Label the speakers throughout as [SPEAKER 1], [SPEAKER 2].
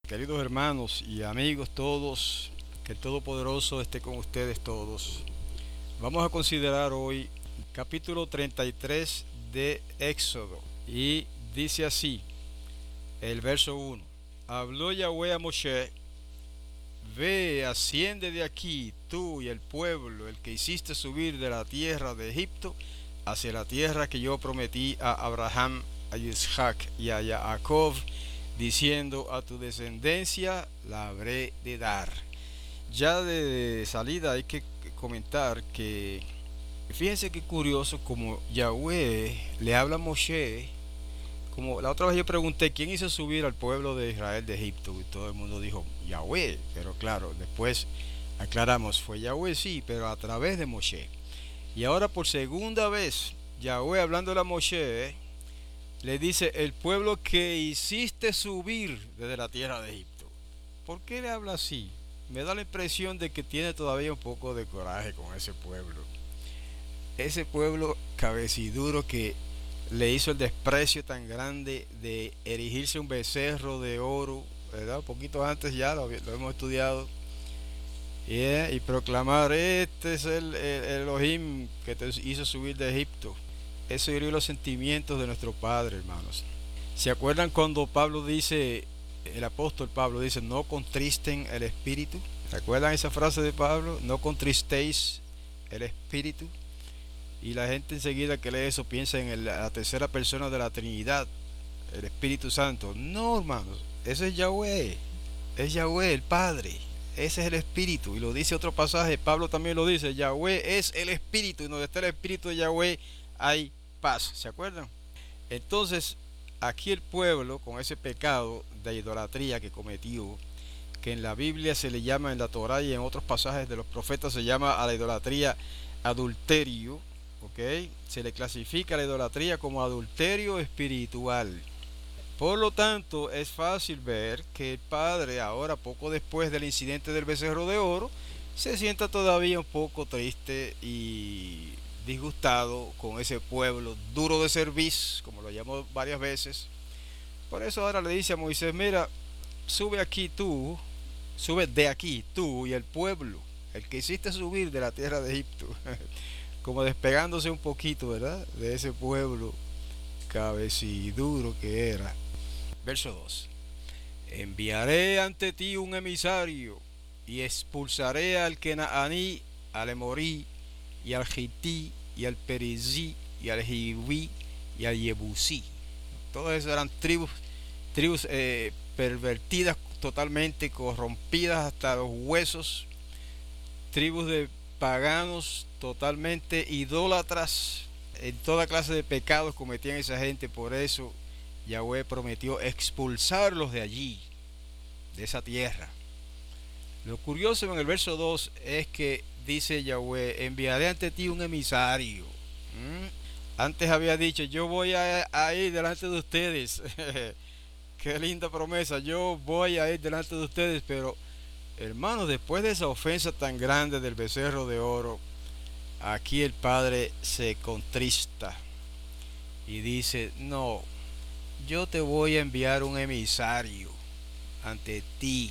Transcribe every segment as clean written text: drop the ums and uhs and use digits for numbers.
[SPEAKER 1] Queridos hermanos y amigos todos, que el Todopoderoso esté con ustedes todos. Vamos a considerar hoy capítulo 33 de Éxodo y dice así, el verso 1. Habló Yahweh a Moshe: Ve, asciende de aquí, tú y el pueblo, el que hiciste subir de la tierra de Egipto, hacia la tierra que yo prometí a Abraham, a Isaac y a Jacob, diciendo: a tu descendencia la habré de dar. Ya de salida hay que comentar que, fíjense qué curioso, como Yahweh le habla a Moshe, como la otra vez yo pregunté quién hizo subir al pueblo de Israel de Egipto, y todo el mundo dijo Yahweh, pero claro, después aclaramos, fue Yahweh sí, pero a través de Moshe. Y ahora por segunda vez Yahweh hablándole a Moshe, le dice: el pueblo que hiciste subir desde la tierra de Egipto. ¿Por qué le habla así? Me da la impresión de que tiene todavía un poco de coraje con ese pueblo. Ese pueblo cabeciduro que le hizo el desprecio tan grande de erigirse un becerro de oro, ¿verdad? Un poquito antes ya lo hemos estudiado. Y proclamar: este es el Elohim que te hizo subir de Egipto. Eso hirió los sentimientos de nuestro Padre, hermanos. ¿Se acuerdan cuando Pablo dice, el apóstol Pablo dice: no contristen el espíritu? ¿Se acuerdan esa frase de Pablo? No contristéis el espíritu. Y la gente enseguida que lee eso piensa en la tercera persona de la Trinidad, el Espíritu Santo. No, hermanos, ese es Yahweh. Es Yahweh, el Padre. Ese es el Espíritu. Y lo dice otro pasaje, Pablo también lo dice: Yahweh es el Espíritu. Y donde está el Espíritu de Yahweh hay paz. ¿Se acuerdan? Entonces, aquí el pueblo, con ese pecado de idolatría que cometió, que en la Biblia se le llama, en la Torá y en otros pasajes de los profetas se llama a la idolatría adulterio, ¿ok? Se le clasifica la idolatría como adulterio espiritual. Por lo tanto, es fácil ver que el padre, ahora poco después del incidente del becerro de oro, se sienta todavía un poco triste y disgustado con ese pueblo duro de cerviz, como lo llamó varias veces. Por eso ahora le dice a Moisés: mira, sube aquí tú, sube de aquí tú y el pueblo, el que hiciste subir de la tierra de Egipto. Como despegándose un poquito, ¿verdad?, de ese pueblo cabeciduro que era. Verso 2. Enviaré ante ti un emisario y expulsaré al Kenaaní, al Emorí, y al Gití, y al Perizí, y al Hiví, y al Yebusí. Todas esas eran tribus pervertidas, totalmente corrompidas hasta los huesos, tribus de paganos totalmente idólatras, en toda clase de pecados cometían esa gente. Por eso Yahweh prometió expulsarlos de allí, de esa tierra. Lo curioso en el verso 2 es que dice Yahweh: enviaré ante ti un emisario. Antes había dicho: yo voy a ir delante de ustedes. Qué linda promesa, yo voy a ir delante de ustedes. Pero hermanos, después de esa ofensa tan grande del becerro de oro, aquí el Padre se contrista y dice: no, yo te voy a enviar un emisario ante ti.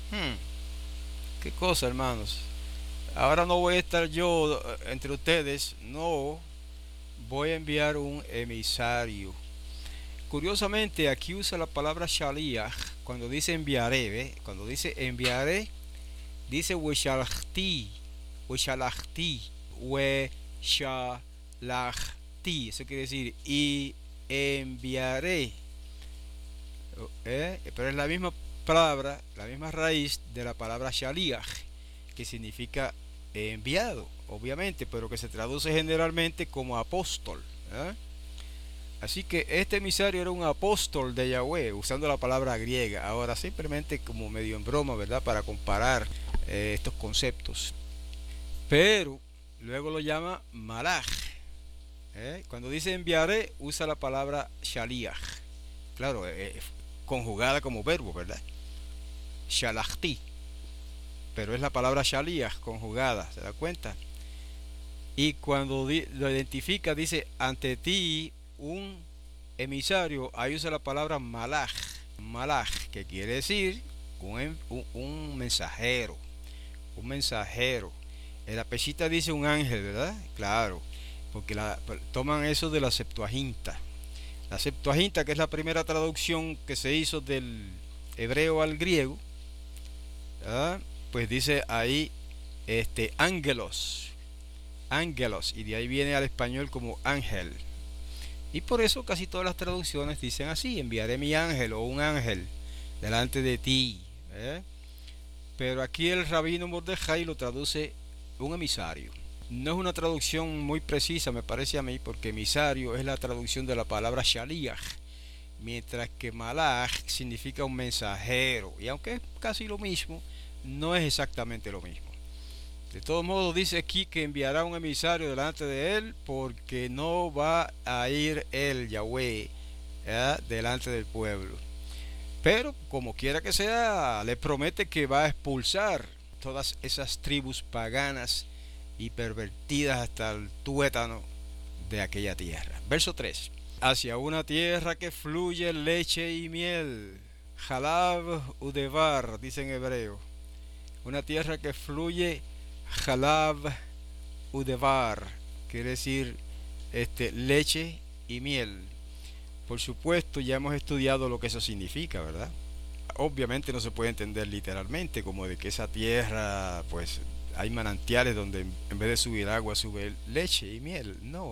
[SPEAKER 1] Qué cosa, hermanos. Ahora no voy a estar yo entre ustedes, no, voy a enviar un emisario. Curiosamente, aquí usa la palabra shaliach cuando dice enviaré, ¿ve? Cuando dice enviaré, dice weshalachti, weshalachti, weshalachti. Eso quiere decir y enviaré. Pero es la misma palabra, la misma raíz de la palabra shaliach, que significa enviado, obviamente, pero que se traduce generalmente como apóstol. Así que este emisario era un apóstol de Yahweh, usando la palabra griega. Ahora, simplemente como medio en broma, ¿verdad?, para comparar estos conceptos. Pero luego lo llama malach. Cuando dice enviaré, usa la palabra shaliach. Claro, conjugada como verbo, ¿verdad? Shalachti. Pero es la palabra shaliach conjugada, ¿se da cuenta? Y cuando lo identifica, dice ante ti un emisario, ahí usa la palabra malach. Malach, que quiere decir un mensajero, un mensajero. En la Peshitta dice un ángel, ¿verdad? Claro, porque toman eso de la Septuaginta. La Septuaginta, que es la primera traducción que se hizo del hebreo al griego, ¿verdad? Pues dice ahí ángelos, ángelos, y de ahí viene al español como ángel. Y por eso casi todas las traducciones dicen así: enviaré mi ángel o un ángel delante de ti. Pero aquí el rabino Mordejai lo traduce un emisario. No es una traducción muy precisa, me parece a mí, porque emisario es la traducción de la palabra shaliach, mientras que malach significa un mensajero. Y aunque es casi lo mismo, no es exactamente lo mismo. De todos modos, dice aquí que enviará un emisario delante de él, porque no va a ir él, Yahweh, delante del pueblo. Pero como quiera que sea, le promete que va a expulsar todas esas tribus paganas y pervertidas hasta el tuétano de aquella tierra. Verso 3: hacia una tierra que fluye leche y miel, Halab udevar, dice en hebreo. Una tierra que fluye Halab udevar, quiere decir leche y miel. Por supuesto, ya hemos estudiado lo que eso significa, ¿verdad? Obviamente no se puede entender literalmente, como de que esa tierra, pues, hay manantiales donde en vez de subir agua sube leche y miel. No.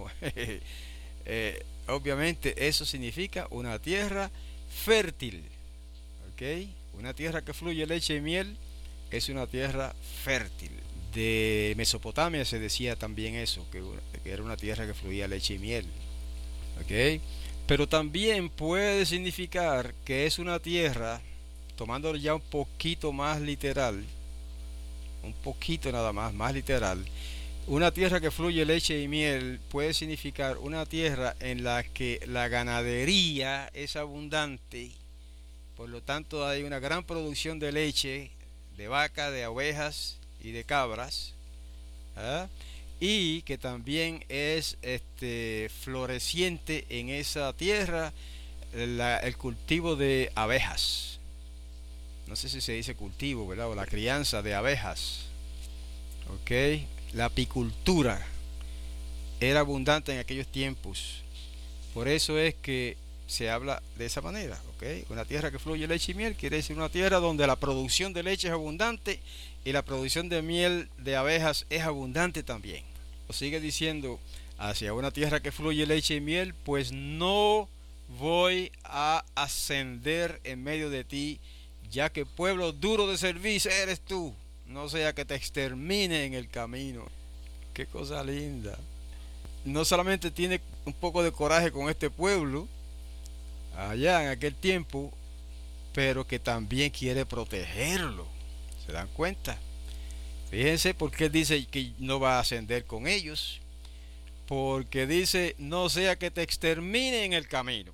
[SPEAKER 1] Obviamente eso significa una tierra fértil. ¿Ok? Una tierra que fluye leche y miel es una tierra fértil. De Mesopotamia se decía también eso, que era una tierra que fluía leche y miel. ¿Ok? Pero también puede significar que es una tierra, tomándolo ya un poquito más literal, un poquito nada más literal, una tierra que fluye leche y miel puede significar una tierra en la que la ganadería es abundante, por lo tanto hay una gran producción de leche, de vaca, de ovejas y de cabras, y que también es floreciente en esa tierra el cultivo de abejas. No sé si se dice cultivo, ¿verdad? O la crianza de abejas. ¿Ok? La apicultura era abundante en aquellos tiempos. Por eso es que se habla de esa manera. ¿Ok? Una tierra que fluye leche y miel quiere decir una tierra donde la producción de leche es abundante y la producción de miel de abejas es abundante también. Sigue diciendo: hacia una tierra que fluye leche y miel, pues no voy a ascender en medio de ti, ya que pueblo duro de servicio eres tú, no sea que te extermine en el camino. Qué cosa linda. No solamente tiene un poco de coraje con este pueblo allá en aquel tiempo, pero que también quiere protegerlo. ¿Se dan cuenta? Fíjense por qué dice que no va a ascender con ellos. Porque dice: no sea que te extermine en el camino.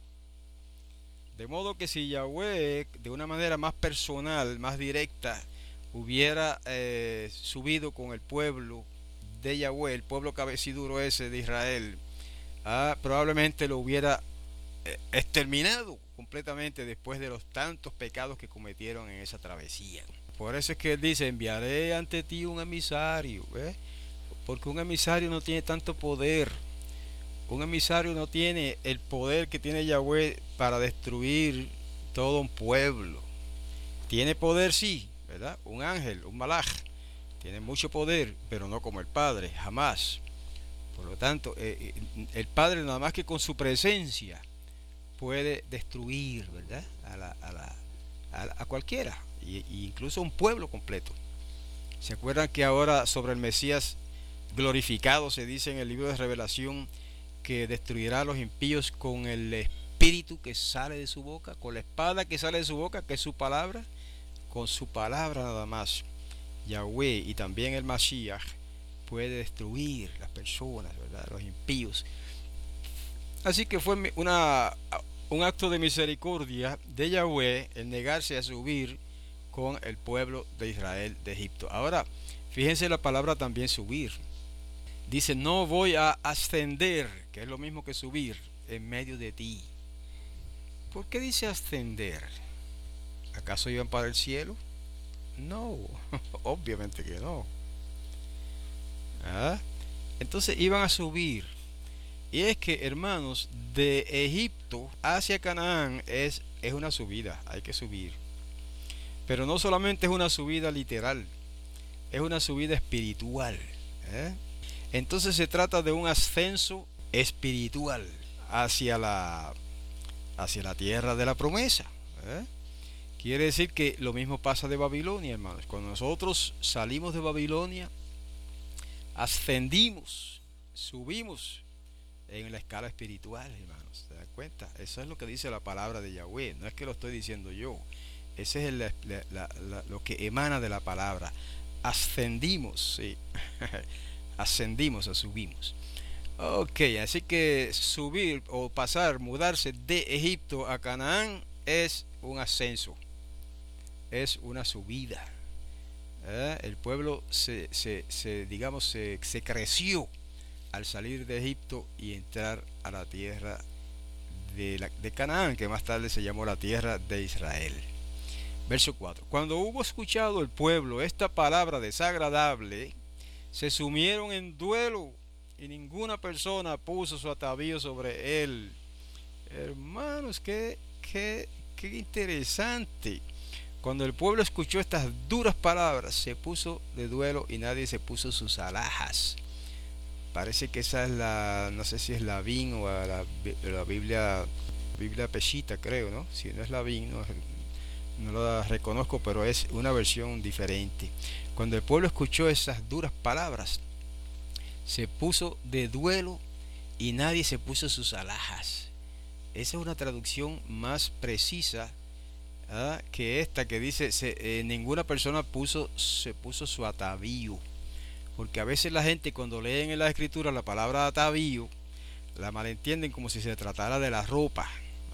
[SPEAKER 1] De modo que si Yahweh, de una manera más personal, más directa, hubiera subido con el pueblo de Yahweh, el pueblo cabeciduro ese de Israel, probablemente lo hubiera exterminado completamente después de los tantos pecados que cometieron en esa travesía. Por eso es que él dice: enviaré ante ti un emisario, porque un emisario no tiene tanto poder. Un emisario no tiene el poder que tiene Yahweh para destruir todo un pueblo. Tiene poder, sí, ¿verdad? Un ángel, un malaj, tiene mucho poder, pero no como el Padre, jamás. Por lo tanto, el Padre nada más que con su presencia puede destruir, ¿verdad? A cualquiera, y incluso un pueblo completo. ¿Se acuerdan que ahora sobre el Mesías glorificado se dice en el libro de Revelación que destruirá a los impíos con el espíritu que sale de su boca, con la espada que sale de su boca, que es su palabra? Con su palabra nada más, Yahweh y también el Mashiach puede destruir las personas, ¿verdad? Los impíos. Así que fue un acto de misericordia de Yahweh el negarse a subir con el pueblo de Israel de Egipto. Ahora, fíjense la palabra también subir. Dice: no voy a ascender, que es lo mismo que subir, en medio de ti. ¿Por qué dice ascender? ¿Acaso iban para el cielo? No, obviamente que no. ¿Ah? Entonces iban a subir. Y es que, hermanos, de Egipto hacia Canaán es una subida, hay que subir. Pero no solamente es una subida literal, es una subida espiritual. ¿Eh? Entonces se trata de un ascenso espiritual hacia la tierra de la promesa. ¿Eh? Quiere decir que lo mismo pasa de Babilonia, hermanos. Cuando nosotros salimos de Babilonia, ascendimos, subimos en la escala espiritual, hermanos. ¿Se dan cuenta? Eso es lo que dice la palabra de Yahweh. No es que lo estoy diciendo yo. Ese es lo que emana de la palabra. Ascendimos, sí. Ascendimos o subimos. Ok, así que subir o pasar, mudarse de Egipto a Canaán es un ascenso, es una subida. El pueblo digamos, se creció al salir de Egipto y entrar a la tierra de Canaán, que más tarde se llamó la tierra de Israel. Verso 4. Cuando hubo escuchado el pueblo esta palabra desagradable, se sumieron en duelo y ninguna persona puso su atavío sobre él. Hermanos, qué interesante. Cuando el pueblo escuchó estas duras palabras, se puso de duelo y nadie se puso sus alhajas. Parece que esa es no sé si es la VIN o la Biblia Peshitta, creo, ¿no? Si no es la VIN, no la reconozco, pero es una versión diferente. Cuando el pueblo escuchó esas duras palabras, se puso de duelo y nadie se puso sus alhajas. Esa es una traducción más precisa que esta que dice ninguna persona se puso su atavío, porque a veces la gente cuando leen en la escritura la palabra atavío la malentienden como si se tratara de la ropa.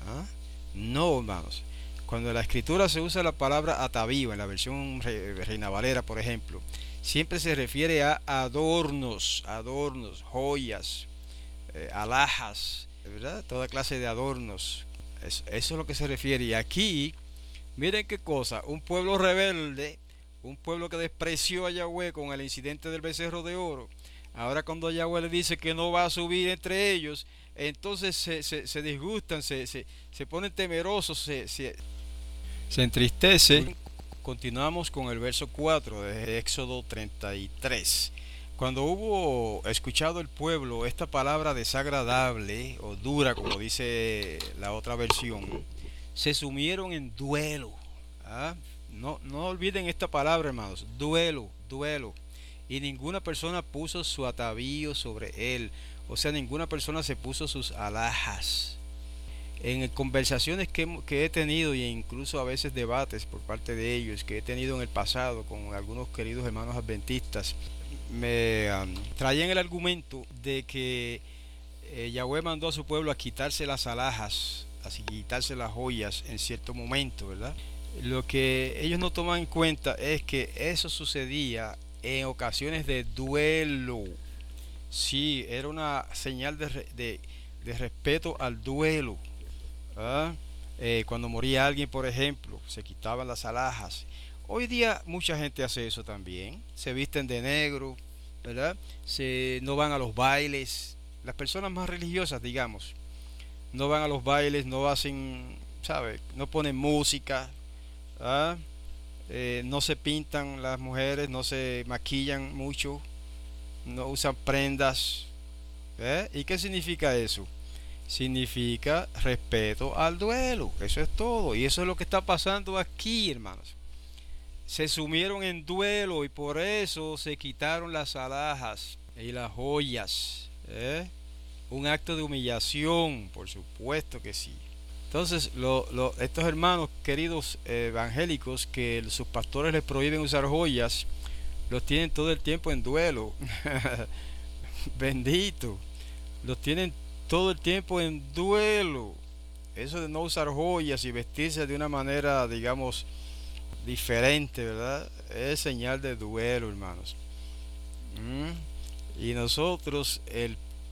[SPEAKER 1] No, hermanos, cuando en la escritura se usa la palabra atavío en la versión Reina Valera, por ejemplo, siempre se refiere a adornos, joyas, alhajas, ¿verdad? Toda clase de adornos. Eso es lo que se refiere. Y aquí miren qué cosa, un pueblo rebelde, un pueblo que despreció a Yahweh con el incidente del becerro de oro. Ahora cuando Yahweh le dice que no va a subir entre ellos, entonces se disgustan, se ponen temerosos, se entristecen. Continuamos con el verso 4 de Éxodo 33. Cuando hubo escuchado el pueblo esta palabra desagradable o dura, como dice la otra versión, se sumieron en duelo. No olviden esta palabra, hermanos, duelo. Y ninguna persona puso su atavío sobre él, o sea, ninguna persona se puso sus alhajas. En conversaciones que he tenido, e incluso a veces debates por parte de ellos que he tenido en el pasado con algunos queridos hermanos adventistas, me traían el argumento de que Yahweh mandó a su pueblo a quitarse las alhajas, así quitarse las joyas en cierto momento, ¿verdad? Lo que ellos no toman en cuenta es que eso sucedía en ocasiones de duelo. Sí, era una señal de respeto al duelo. Cuando moría alguien, por ejemplo, se quitaban las alhajas. Hoy día mucha gente hace eso también. Se visten de negro, ¿verdad? No van a los bailes. Las personas más religiosas, digamos, no van a los bailes, no hacen, ¿sabe? No ponen música. No se pintan las mujeres, no se maquillan mucho, no usan prendas. ¿Y qué significa eso? Significa respeto al duelo. Eso es todo. Y eso es lo que está pasando aquí, hermanos. Se sumieron en duelo y por eso se quitaron las alhajas y las joyas. Un acto de humillación, por supuesto que sí. Entonces, estos hermanos queridos evangélicos que sus pastores les prohíben usar joyas, los tienen todo el tiempo en duelo. Bendito. Los tienen todo el tiempo en duelo. Eso de no usar joyas y vestirse de una manera, digamos, diferente, ¿verdad? Es señal de duelo, hermanos. Y nosotros,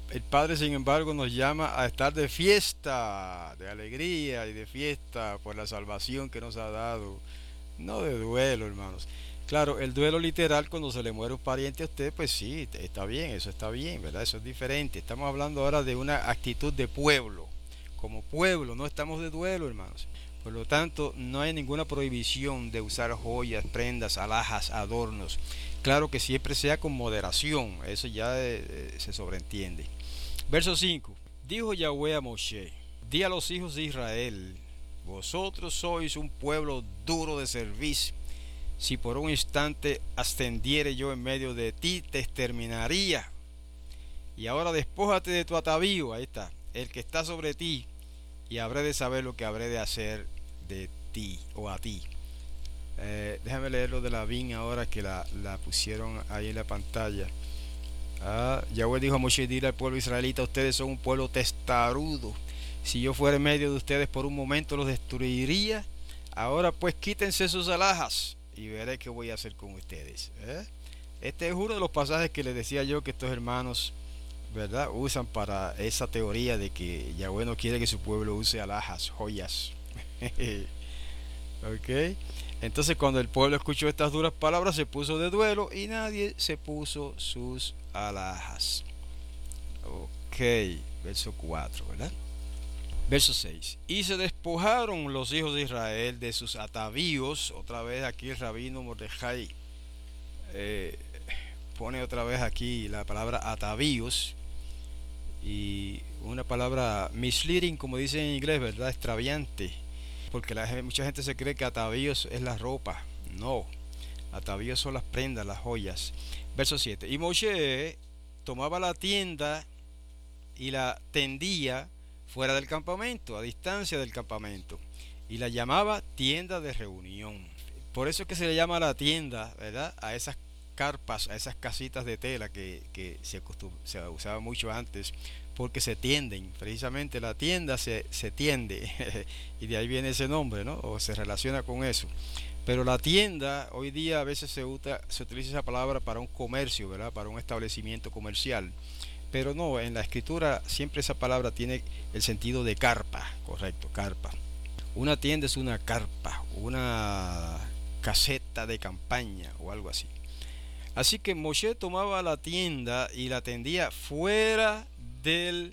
[SPEAKER 1] El Padre, sin embargo, nos llama a estar de fiesta, de alegría y de fiesta por la salvación que nos ha dado, no de duelo, hermanos. Claro, el duelo literal cuando se le muere un pariente a usted, pues sí, está bien, ¿verdad? Eso es diferente. Estamos hablando ahora de una actitud de pueblo. Como pueblo, no estamos de duelo, hermanos. Por lo tanto, no hay ninguna prohibición de usar joyas, prendas, alhajas, adornos. Claro que siempre sea con moderación, eso ya se sobreentiende. Verso 5. Dijo Yahweh a Moshe: di a los hijos de Israel: vosotros sois un pueblo duro de cerviz. Si por un instante ascendiere yo en medio de ti, te exterminaría. Y ahora despójate de tu atavío, ahí está, el que está sobre ti, y habré de saber lo que habré de hacer de ti o a ti. Déjame leer lo de la Bin ahora que la pusieron ahí en la pantalla. Yahweh dijo a Moshe: dile al pueblo israelita: ustedes son un pueblo testarudo. Si yo fuera en medio de ustedes por un momento, los destruiría. Ahora pues quítense sus alhajas y veré qué voy a hacer con ustedes. Este es uno de los pasajes que les decía yo que estos hermanos, ¿verdad?, usan para esa teoría de que Yahweh no quiere que su pueblo use alhajas, joyas. Ok. Entonces, cuando el pueblo escuchó estas duras palabras, se puso de duelo y nadie se puso sus alhajas. Ok, verso 4, ¿verdad? Verso 6. Y se despojaron los hijos de Israel de sus atavíos. Otra vez aquí el rabino Mordejai pone otra vez aquí la palabra atavíos, y una palabra misleading, como dicen en inglés, ¿verdad?, extraviante, porque mucha gente se cree que atavíos es la ropa. No, atavíos son las prendas, las joyas. Verso 7. Y Moshe tomaba la tienda y la tendía fuera del campamento, a distancia del campamento, y la llamaba tienda de reunión. Por eso es que se le llama la tienda, ¿verdad?, a esas carpas, a esas casitas de tela que se usaba mucho antes, porque se tienden. Precisamente la tienda se tiende y de ahí viene ese nombre, ¿no?, o se relaciona con eso. Pero la tienda, hoy día a veces se utiliza esa palabra para un comercio, ¿verdad?, para un establecimiento comercial. Pero no, en la escritura siempre esa palabra tiene el sentido de carpa, correcto, carpa. Una tienda es una carpa, una caseta de campaña o algo así. Así que Moshe tomaba la tienda y la tendía fuera del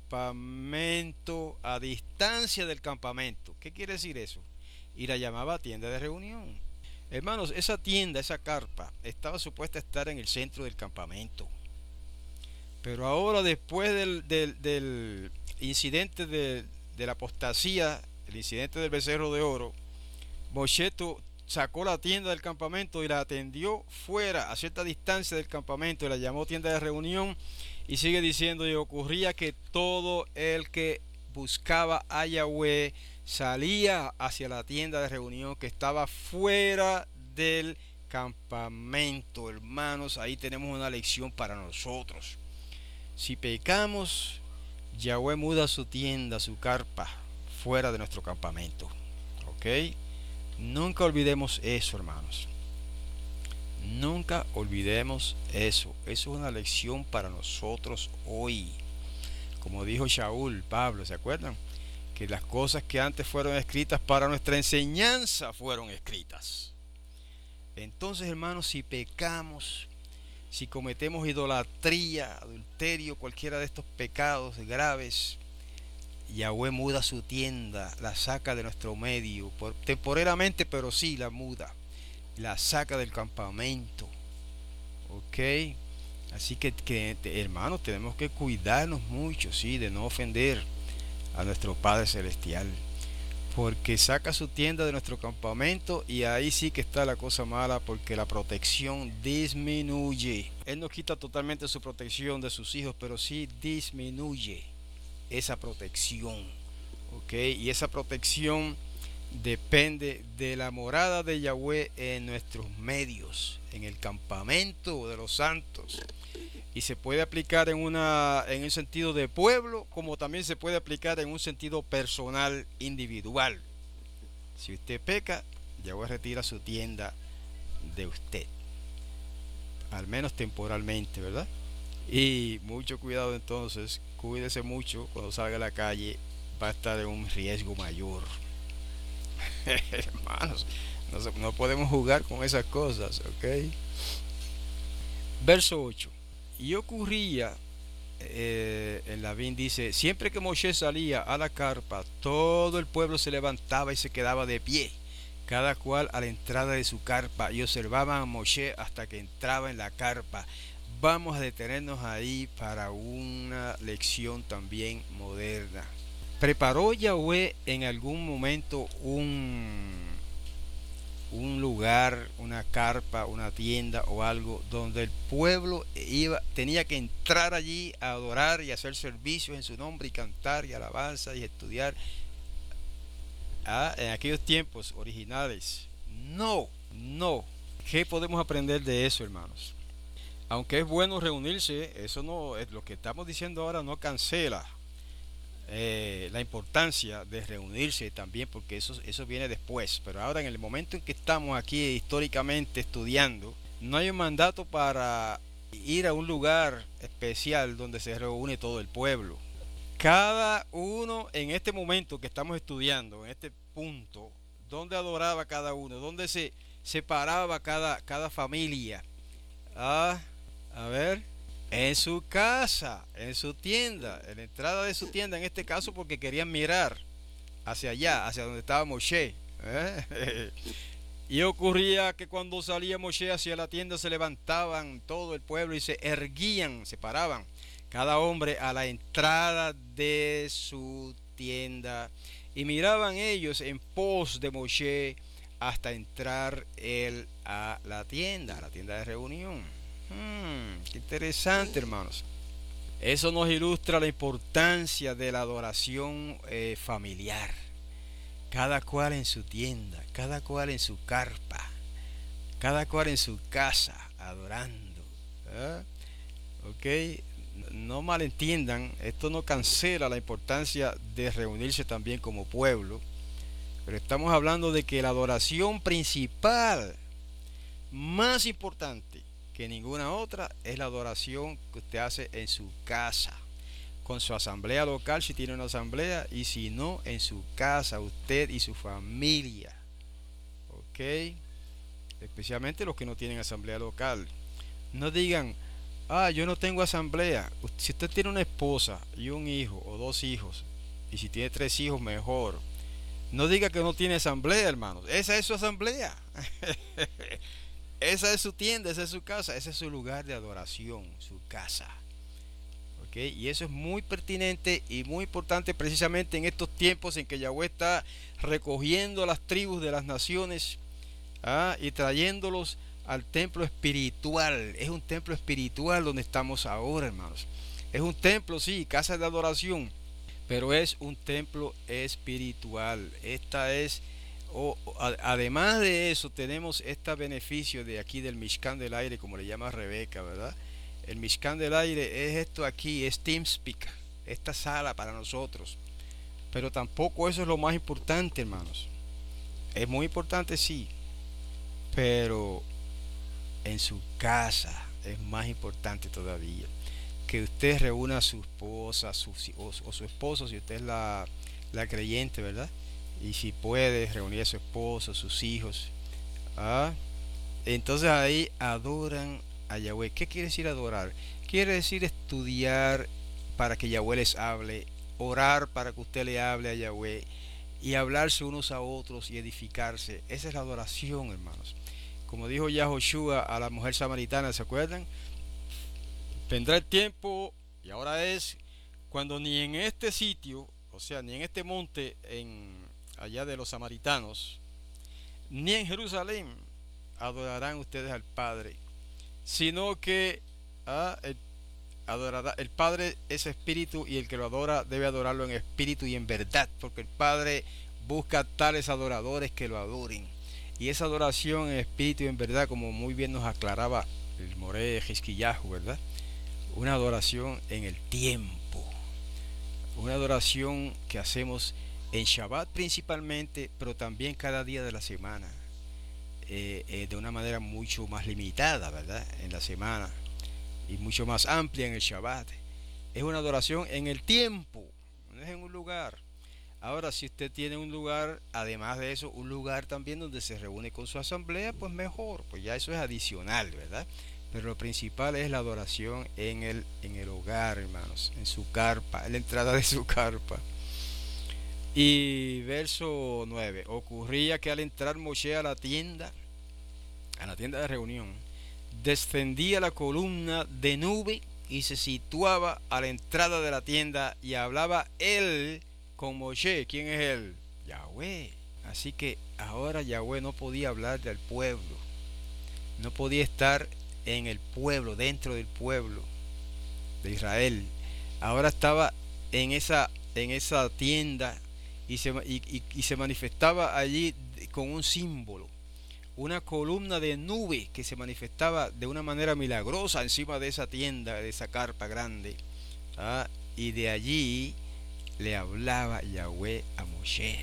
[SPEAKER 1] campamento, a distancia del campamento. ¿Qué quiere decir eso? Y la llamaba tienda de reunión. Hermanos, esa tienda, esa carpa, estaba supuesta a estar en el centro del campamento. Pero ahora, después del incidente de la apostasía, el incidente del becerro de oro, Moshe sacó la tienda del campamento y la atendió fuera, a cierta distancia del campamento, y la llamó tienda de reunión. Y sigue diciendo: y ocurría que todo el que buscaba a Yahweh salía hacia la tienda de reunión que estaba fuera del campamento. Hermanos, ahí tenemos una lección para nosotros. Si pecamos, Yahweh muda su tienda, su carpa, fuera de nuestro campamento. ¿Ok? Nunca olvidemos eso, hermanos. Nunca olvidemos eso. Eso es una lección para nosotros hoy. Como dijo Shaul, Pablo, ¿se acuerdan? Que las cosas que antes fueron escritas para nuestra enseñanza fueron escritas. Entonces, hermanos, si pecamos, si cometemos idolatría, adulterio, cualquiera de estos pecados graves, Yahweh muda su tienda, la saca de nuestro medio, temporalmente, pero sí la muda, la saca del campamento. Ok, así que hermanos, tenemos que cuidarnos mucho, sí, de no ofender a nuestro Padre Celestial, porque saca su tienda de nuestro campamento, y ahí sí que está la cosa mala, porque la protección disminuye. Él no quita totalmente su protección de sus hijos, pero sí disminuye esa protección. ¿Ok? Y esa protección depende de la morada de Yahweh en nuestros medios, en el campamento de los santos. Y se puede aplicar en un sentido de pueblo, como también se puede aplicar en un sentido personal, individual. Si usted peca, Yahweh retira su tienda de usted, al menos temporalmente, ¿verdad? Y mucho cuidado entonces, cuídese mucho cuando salga a la calle, va a estar en un riesgo mayor. Hermanos, no podemos jugar con esas cosas, ¿ok? Verso 8. Y ocurría, en la Lavín dice, siempre que Moshe salía a la carpa, todo el pueblo se levantaba y se quedaba de pie, cada cual a la entrada de su carpa, y observaban a Moshe hasta que entraba en la carpa. Vamos a detenernos ahí para una lección también moderna. ¿Preparó Yahweh en algún momento un lugar, una carpa, una tienda o algo donde el pueblo tenía que entrar allí a adorar y hacer servicios en su nombre y cantar y alabanza y estudiar en aquellos tiempos originales? No, no. ¿Qué podemos aprender de eso, hermanos? Aunque es bueno reunirse, eso no es lo que estamos diciendo ahora, no cancela la importancia de reunirse también, porque eso viene después. Pero ahora, en el momento en que estamos aquí históricamente estudiando, no hay un mandato para ir a un lugar especial donde se reúne todo el pueblo. Cada uno en este momento que estamos estudiando, en este punto, donde adoraba cada uno, donde se separaba cada familia. A ver, en su casa, en su tienda, en la entrada de su tienda en este caso, porque querían mirar hacia allá, hacia donde estaba Moshe. Y ocurría que cuando salía Moshe hacia la tienda se levantaban todo el pueblo y se erguían, se paraban, cada hombre a la entrada de su tienda, y miraban ellos en pos de Moshe hasta entrar él a la tienda de reunión. Qué interesante, hermanos. Eso nos ilustra la importancia de la adoración familiar. Cada cual en su tienda, cada cual en su carpa, cada cual en su casa, adorando. ¿Ok? No malentiendan, esto no cancela la importancia de reunirse también como pueblo, pero estamos hablando de que la adoración principal, más importante que ninguna otra, es la adoración que usted hace en su casa, con su asamblea local si tiene una asamblea, y si no, en su casa, usted y su familia. ¿Ok? Especialmente los que no tienen asamblea local. No digan, yo no tengo asamblea. Si usted tiene una esposa y un hijo o dos hijos, y si tiene tres hijos, mejor. No diga que no tiene asamblea, hermanos. Esa es su asamblea. Esa es su tienda, esa es su casa, ese es su lugar de adoración, su casa. ¿Okay? Y eso es muy pertinente y muy importante precisamente en estos tiempos en que Yahweh está recogiendo a las tribus de las naciones y trayéndolos al templo espiritual. Es un templo espiritual donde estamos ahora, hermanos. Es un templo, sí, casa de adoración, pero es un templo espiritual. Además de eso, tenemos este beneficio de aquí del Mishkan del aire, como le llama Rebeca, ¿verdad? El Mishkan del aire es esto aquí, es TeamSpeak, esta sala para nosotros. Pero tampoco eso es lo más importante, hermanos. Es muy importante, sí, pero en su casa es más importante todavía. Que usted reúna a su esposa o su esposo, si usted es la creyente, ¿verdad? Y si puede reunir a su esposo, sus hijos. Entonces ahí adoran a Yahweh. ¿Qué quiere decir adorar? Quiere decir estudiar para que Yahweh les hable, orar para que usted le hable a Yahweh, y hablarse unos a otros y edificarse. Esa es la adoración, hermanos. Como dijo Yahoshua a la mujer samaritana, ¿se acuerdan? Vendrá el tiempo, y ahora es, cuando ni en este sitio, o sea, ni en este monte allá de los samaritanos, ni en Jerusalén adorarán ustedes al Padre, sino que el Padre es espíritu, y el que lo adora debe adorarlo en espíritu y en verdad, porque el Padre busca tales adoradores que lo adoren. Y esa adoración en espíritu y en verdad, como muy bien nos aclaraba el Moré Jisquillahu, ¿verdad? Una adoración en el tiempo, una adoración que hacemos en Shabbat principalmente, pero también cada día de la semana, de una manera mucho más limitada, ¿verdad? En la semana, y mucho más amplia en el Shabbat. Es una adoración en el tiempo, no es en un lugar. Ahora, si usted tiene un lugar, además de eso, un lugar también donde se reúne con su asamblea, pues mejor, pues ya eso es adicional, ¿verdad? Pero lo principal es la adoración en el hogar, hermanos, en su carpa, en la entrada de su carpa. Y verso 9: ocurría que al entrar Moshe a la tienda de reunión, descendía la columna de nube y se situaba a la entrada de la tienda y hablaba él con Moshe. ¿Quién es él? Yahweh. Así que ahora Yahweh no podía hablar del pueblo, no podía estar en el pueblo, dentro del pueblo de Israel. Ahora estaba en esa tienda y se manifestaba allí con un símbolo, una columna de nube que se manifestaba de una manera milagrosa encima de esa tienda, de esa carpa grande. Y de allí le hablaba Yahweh a Moshe.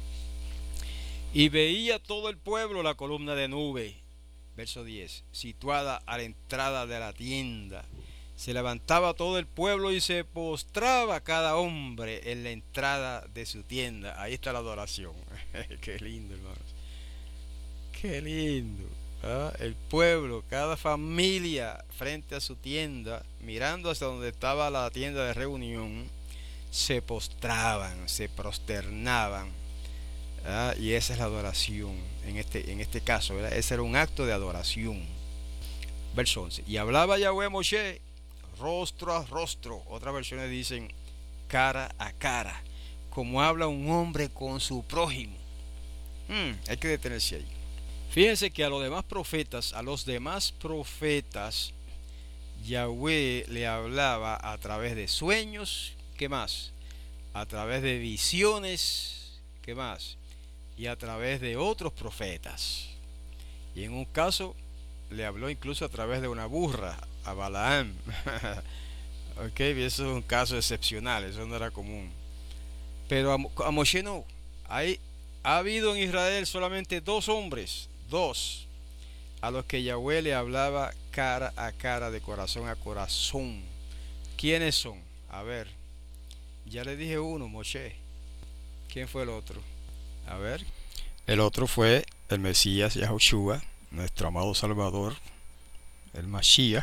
[SPEAKER 1] Y veía todo el pueblo la columna de nube, verso 10, situada a la entrada de la tienda. Se levantaba todo el pueblo y se postraba cada hombre en la entrada de su tienda. Ahí está la adoración. Qué lindo, hermanos. Qué lindo. El pueblo, cada familia frente a su tienda, mirando hacia donde estaba la tienda de reunión, se postraban, se prosternaban. Y esa es la adoración en este caso, ¿verdad? Ese era un acto de adoración. Verso 11: y hablaba Yahweh a Moshe rostro a rostro. Otras versiones dicen cara a cara, como habla un hombre con su prójimo. Hay que detenerse ahí. Fíjense que a los demás profetas, Yahweh le hablaba a través de sueños. ¿Qué más? A través de visiones. ¿Qué más? Y a través de otros profetas. Y en un caso le habló incluso a través de una burra, a Balaam. Ok, eso es un caso excepcional, eso no era común. Pero a Moshe no. Ha habido en Israel solamente dos hombres, a los que Yahweh le hablaba cara a cara, de corazón a corazón. ¿Quiénes son? A ver, ya le dije uno, Moshe. ¿Quién fue el otro? A ver. El otro fue el Mesías Yahushua, nuestro amado Salvador, el Mashiach,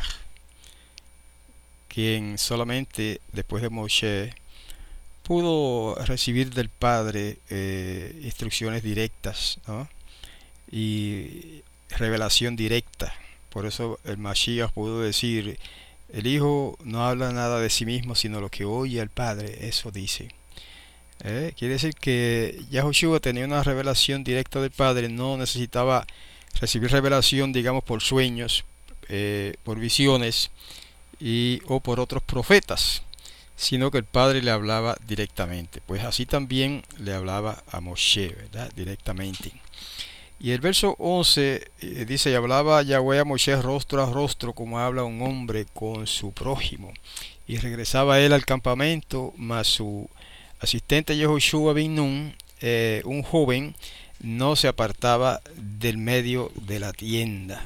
[SPEAKER 1] quien solamente después de Moshe pudo recibir del Padre instrucciones directas, ¿no? Y revelación directa. Por eso el Mashiach pudo decir: el Hijo no habla nada de sí mismo, sino lo que oye al Padre, eso dice. Quiere decir que Yahushua tenía una revelación directa del Padre, no necesitaba recibir revelación, digamos, por sueños, por visiones o por otros profetas, sino que el Padre le hablaba directamente. Pues así también le hablaba a Moshe, ¿verdad? Directamente. Y el verso 11 dice: y hablaba Yahweh a Moshe rostro a rostro, como habla un hombre con su prójimo. Y regresaba él al campamento, mas su asistente Yehoshua bin Nun, un joven, no se apartaba del medio de la tienda.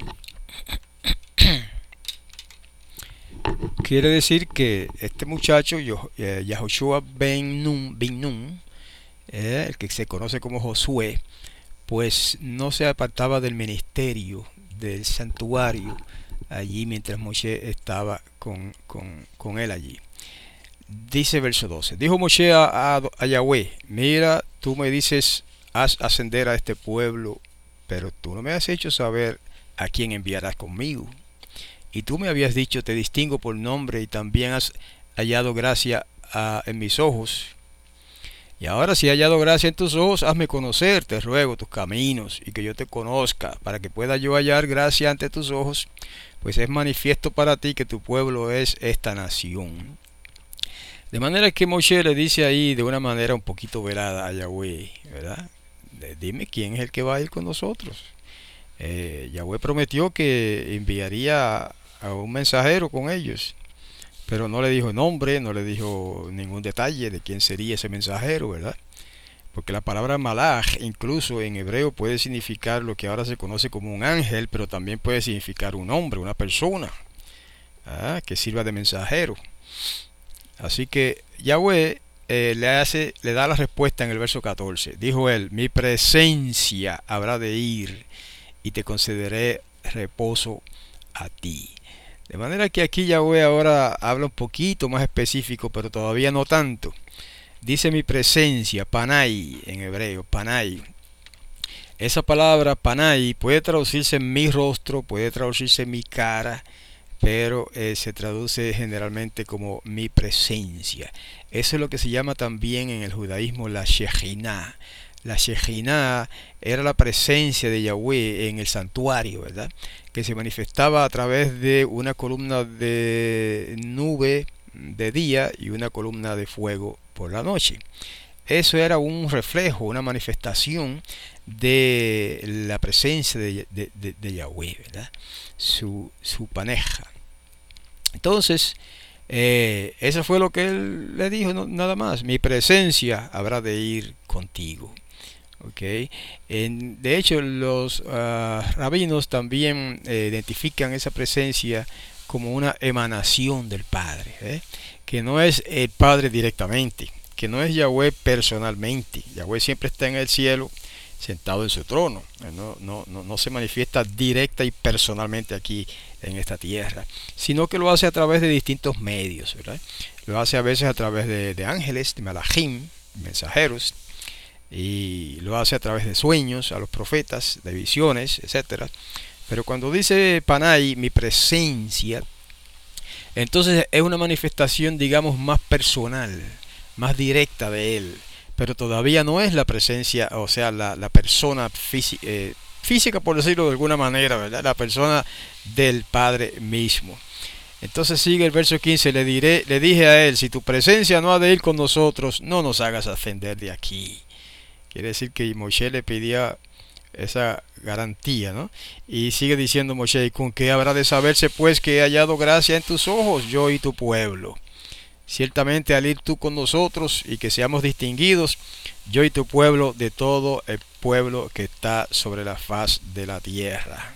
[SPEAKER 1] Quiere decir que este muchacho, Yehoshua bin Nun, el que se conoce como Josué, pues no se apartaba del ministerio, del santuario, allí mientras Moshe estaba con él allí. Dice verso 12: dijo Moshe a Yahweh: mira, tú me dices, haz ascender a este pueblo, pero tú no me has hecho saber a quién enviarás conmigo. Y tú me habías dicho: te distingo por nombre, y también has hallado gracia en mis ojos. Y ahora, si he hallado gracia en tus ojos, hazme conocer, te ruego, tus caminos, y que yo te conozca, para que pueda yo hallar gracia ante tus ojos, pues es manifiesto para ti que tu pueblo es esta nación. De manera que Moshe le dice ahí de una manera un poquito velada a Yahweh, ¿verdad? Dime quién es el que va a ir con nosotros. Yahweh prometió que enviaría a un mensajero con ellos, pero no le dijo nombre, no le dijo ningún detalle de quién sería ese mensajero, ¿verdad? Porque la palabra malach, incluso en hebreo, puede significar lo que ahora se conoce como un ángel, pero también puede significar un hombre, una persona. que sirva de mensajero. Así que Yahweh le da la respuesta en el verso 14. Dijo él: mi presencia habrá de ir y te concederé reposo a ti. De manera que aquí Yahweh ahora habla un poquito más específico, pero todavía no tanto. Dice mi presencia, panai en hebreo, panai. Esa palabra panai puede traducirse en mi rostro, puede traducirse en mi cara, pero se traduce generalmente como mi presencia. Eso es lo que se llama también en el judaísmo la Shejinah. La Shejinah era la presencia de Yahweh en el santuario, ¿verdad? Que se manifestaba a través de una columna de nube de día y una columna de fuego por la noche. Eso era un reflejo, una manifestación de la presencia de Yahweh, ¿verdad? Su paneja. Entonces, eso fue lo que él le dijo, no, nada más. Mi presencia habrá de ir contigo. Okay. De hecho, los rabinos también identifican esa presencia como una emanación del Padre, que no es el Padre directamente, que no es Yahweh personalmente. Yahweh siempre está en el cielo, sentado en su trono. No se manifiesta directa y personalmente aquí en esta tierra, sino que lo hace a través de distintos medios, ¿verdad? Lo hace a veces a través de ángeles, de malachim, mensajeros, y lo hace a través de sueños, a los profetas, de visiones, etcétera. Pero cuando dice Panay, mi presencia, entonces es una manifestación, digamos, más personal, más directa de él, pero todavía no es la presencia, o sea, la persona física, por decirlo de alguna manera, ¿verdad? La persona del Padre mismo. Entonces sigue el verso 15, le dije a él: si tu presencia no ha de ir con nosotros, no nos hagas ascender de aquí. Quiere decir que Moshe le pedía esa garantía, ¿no? Y sigue diciendo Moshe: ¿con qué habrá de saberse pues que he hallado gracia en tus ojos, yo y tu pueblo? Ciertamente al ir tú con nosotros y que seamos distinguidos, yo y tu pueblo, de todo el pueblo que está sobre la faz de la tierra.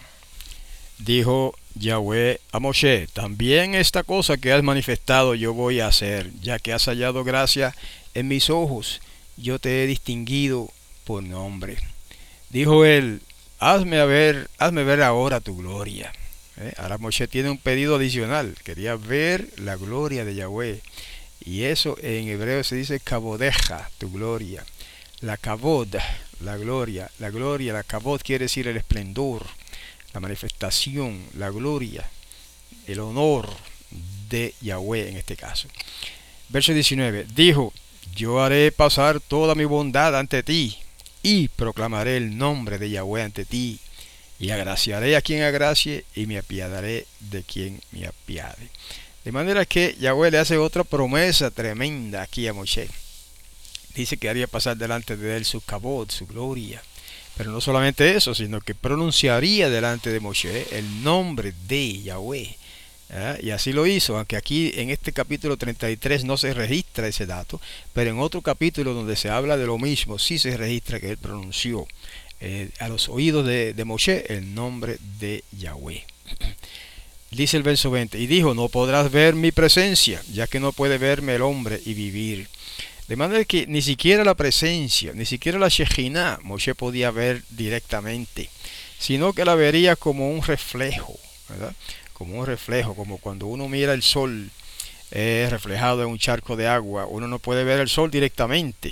[SPEAKER 1] Dijo Yahweh a Moshe: también esta cosa que has manifestado yo voy a hacer, ya que has hallado gracia en mis ojos, yo te he distinguido por nombre. Dijo él: hazme ver ahora tu gloria. Ahora Moshe tiene un pedido adicional, quería ver la gloria de Yahweh, y eso en hebreo se dice kabodeja, tu gloria. La kabod, la gloria, la kabod quiere decir el esplendor, la manifestación, la gloria, el honor de Yahweh en este caso. Verso 19, dijo: yo haré pasar toda mi bondad ante ti, y proclamaré el nombre de Yahweh ante ti, y agraciaré a quien agracie, y me apiadaré de quien me apiade. De manera que Yahweh le hace otra promesa tremenda aquí a Moshe. Dice que haría pasar delante de él su kabod, su gloria. Pero no solamente eso, sino que pronunciaría delante de Moshe el nombre de Yahweh. Y así lo hizo, aunque aquí en este capítulo 33 no se registra ese dato, pero en otro capítulo donde se habla de lo mismo sí se registra que él pronunció a los oídos de Moshe el nombre de Yahweh. Dice el verso 20, y dijo: no podrás ver mi presencia, ya que no puede verme el hombre y vivir. De manera que ni siquiera la presencia, ni siquiera la Shejinah Moshe podía ver directamente, sino que la vería como un reflejo, ¿verdad? Como un reflejo, como cuando uno mira el sol reflejado en un charco de agua. Uno no puede ver el sol directamente,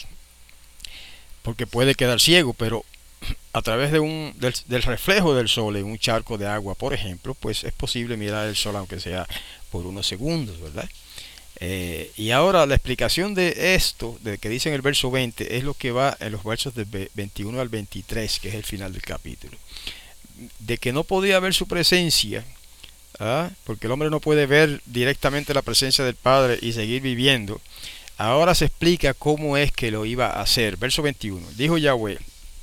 [SPEAKER 1] porque puede quedar ciego, pero a través del reflejo del sol en un charco de agua, por ejemplo, pues es posible mirar el sol, aunque sea por unos segundos, ¿verdad? Y ahora la explicación de esto, de que dice en el verso 20, es lo que va en los versos de 21 al 23, que es el final del capítulo. De que no podía ver su presencia, porque el hombre no puede ver directamente la presencia del Padre y seguir viviendo. Ahora se explica cómo es que lo iba a hacer. Verso 21, dijo Yahweh: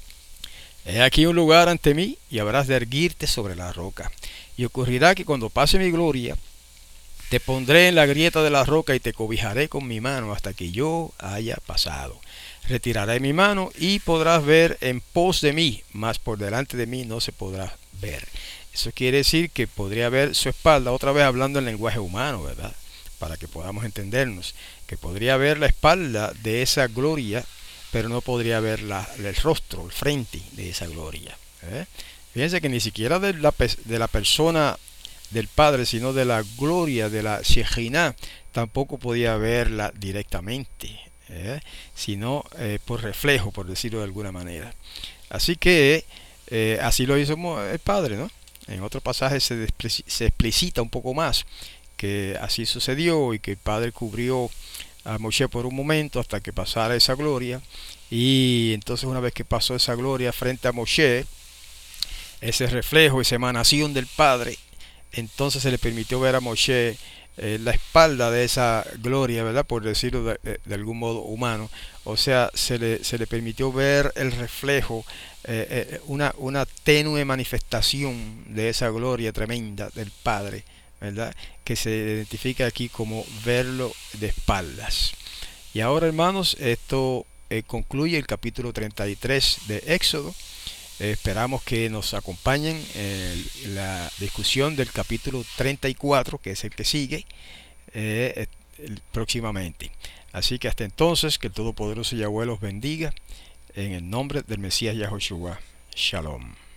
[SPEAKER 1] he aquí un lugar ante mí, y habrás de erguirte sobre la roca. Y ocurrirá que cuando pase mi gloria, te pondré en la grieta de la roca y te cobijaré con mi mano hasta que yo haya pasado. retiraré mi mano y podrás ver en pos de mí, mas por delante de mí no se podrá ver. Eso quiere decir que podría ver su espalda, otra vez hablando en lenguaje humano, ¿verdad? Para que podamos entendernos, que podría ver la espalda de esa gloria, pero no podría ver el rostro, el frente de esa gloria. Fíjense que ni siquiera de la persona del Padre, sino de la gloria de la Shejinah, tampoco podía verla directamente, sino por reflejo, por decirlo de alguna manera. Así que así lo hizo el Padre, ¿no? En otro pasaje se explicita un poco más que así sucedió y que el Padre cubrió a Moshe por un momento hasta que pasara esa gloria, y entonces una vez que pasó esa gloria frente a Moshe, ese reflejo, esa emanación del Padre, entonces se le permitió ver a Moshe la espalda de esa gloria, ¿verdad? Por decirlo de algún modo humano. O sea, se le permitió ver el reflejo, una tenue manifestación de esa gloria tremenda del Padre, ¿verdad? Que se identifica aquí como verlo de espaldas. Y ahora, hermanos, esto concluye el capítulo 33 de Éxodo. Esperamos que nos acompañen en la discusión del capítulo 34, que es el que sigue próximamente. Así que hasta entonces, que el Todopoderoso Yahweh los bendiga en el nombre del Mesías Yahoshua. Shalom.